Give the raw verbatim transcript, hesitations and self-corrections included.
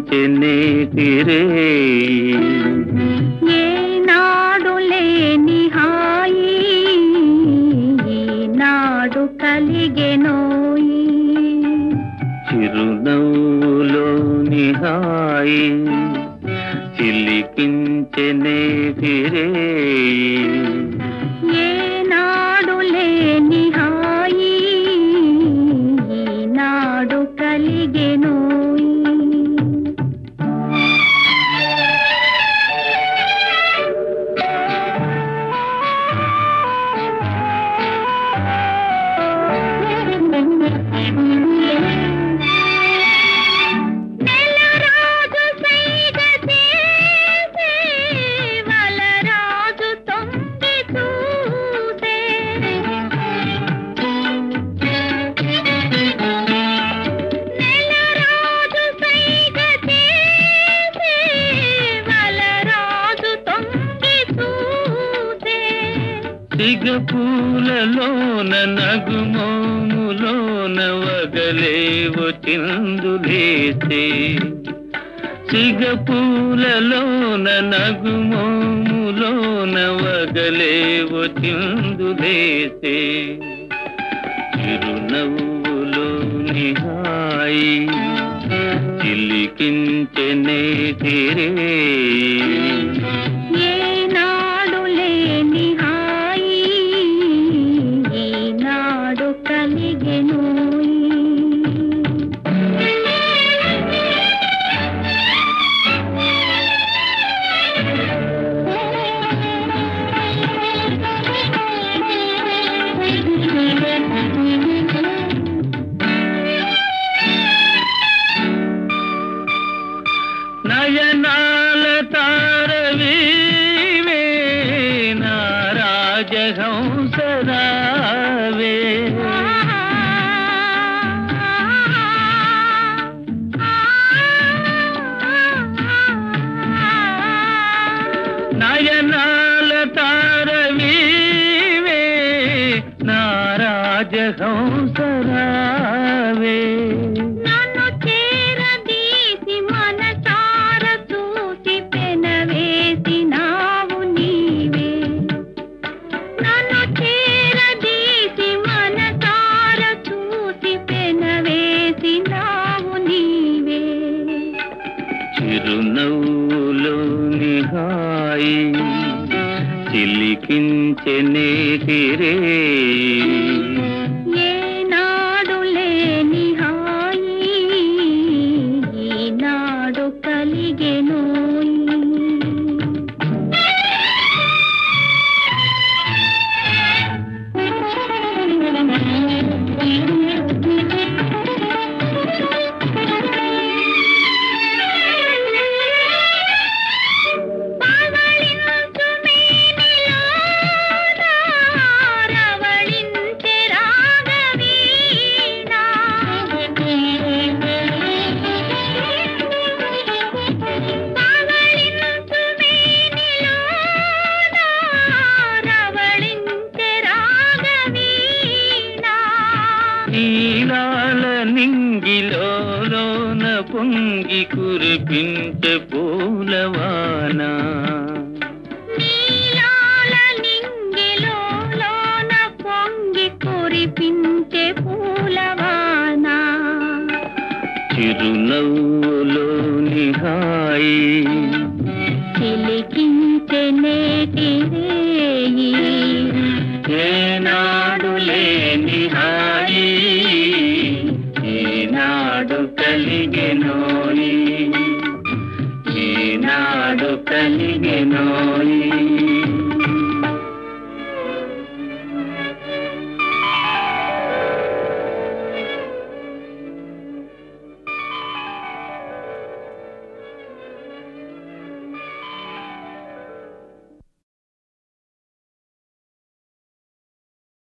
చిలికించెనేటిరే ఏనాడు లేని హాయి ఈనాడు కలిగెనోయి చిరునవ్వులోని హాయి చిలికించెనేటిరే ఏనాడు లేని హాయి ఈనాడు కలిగెనోయి నెలరాజు సైగ చేసే వలరాజు తొంగి చూసే నెలరాజు సైగ చేసే వలరాజు తొంగి చూసే సిగపూలలోన నగుమోములోన వగలేవో చిందులేసే సిగపూలలోన నగుమోములోన వగలేవో చిందులేసే చిరునవ్వులోని హాయి చిలికించెనేటిరే ఏనాడు లేని హాయి ఈనాడు కలిగెనోయి నయనాల తారవీవే నా రాజహంసరావే నయనాల తారవీవే నా రాజహంసరావే నన్ను చేరదీసి మనసార చూసి పెనవేసినావు నీవే నన్ను చేరదీసి మనసార చూసి పెనవేసినావు నీవే చిరునవ్వులోని హాయి చిలికించెనేటిరే ఏనాడు లేని హాయి ఈనాడు కలిగెనోయి పవళించు మేనిలోన రవళించె రాగవీణ పవళించు మేనిలోన రవళించె రాగవీణ ఈలాల నింగిలోన పొంగి కురిపించే పూలవాన నీలాల నింగిలోన పొంగి కురిపించే పూలవాన చిరునవ్వులోని హాయి చిలికించె నేటిరేయి ఏనాడు లేని హాయి ఈనాడు కలిగెనోయి ఈనాడు కలిగెనోయి